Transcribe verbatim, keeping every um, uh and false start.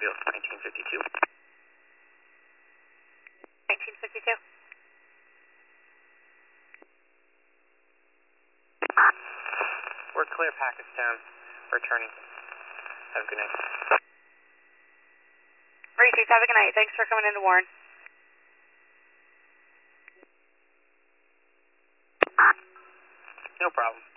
reveals nineteen fifty-two. nineteen fifty-two. We're clear Pakistan. Returning. Have a good night. Research, have a good night. Thanks for coming into Warren. No problem.